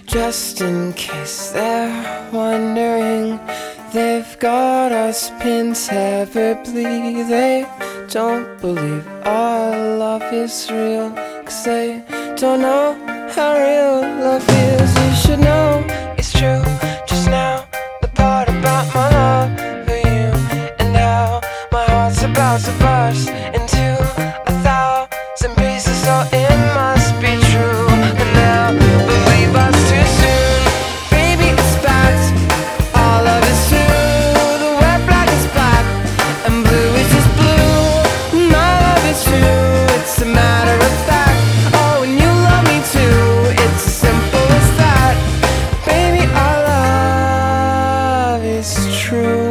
Just in case they're wondering, they've got us pinned severably. They don't believe our love is real, 'cause they don't know how real love is. You should know it's true. Just now, the part about my love for you, and how my heart's about to burst into 1,000 pieces. So it must be true. And now, believe us too soon. Baby, it's fact. All love is true. The wet black is black, and blue is just blue. My love is true. It's a matter of fact. Oh, and you love me too. It's as simple as that. Baby, our love is true.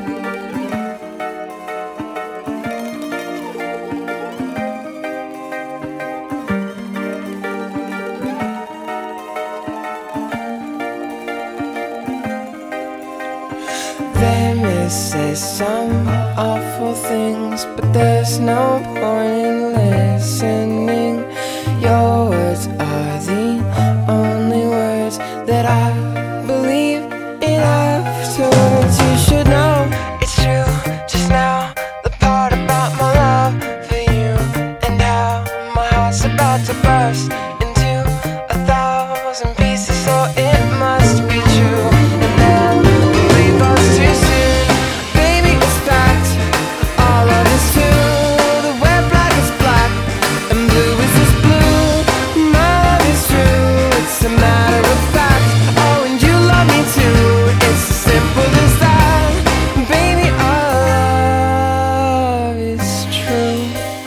They may say some awful things, but there's no point in listening. Your words are the only words that I believe in afterwards. You should know it's true. Just now, the part about my love for you, and how my heart's about to burst into 1,000 pieces. So it must be true. And then believe us too soon. Baby, it's fact. All love is true. The wet black is black, and blue is just blue. My love is true. It's a matter of fact. Oh, and you love me too. It's as simple as that. Baby, our love is true.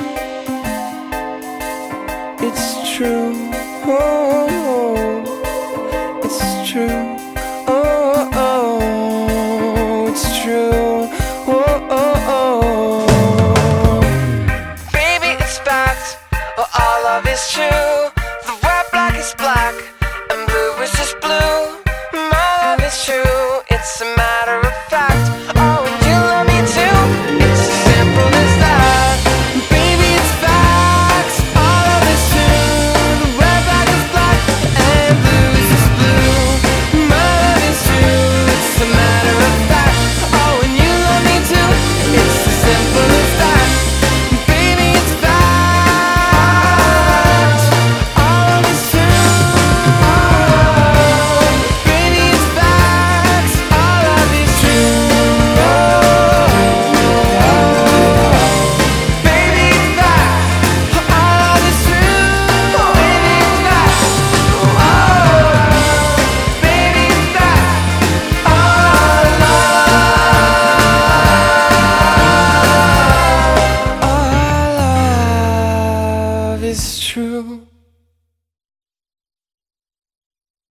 It's true. Oh, it's true. Oh, oh, it's true. Oh, oh, oh. Baby, it's fact. Oh, our love is true. The wet black is black, and blue is just blue. My love is true. It's a matter of fact. Oh, and you love me too. It's as simple as that. Baby, it's facts. Our love is true. The red black is black, and blue is just blue. My love is true. It's a matter of fact. Oh, and you love me too. It's as simple as that. Baby, it's facts. Our love is true. Baby, it's facts. Our love is true. Baby, it's facts. Our love is true. Baby, it's facts. Baby, it's facts. Our love is true.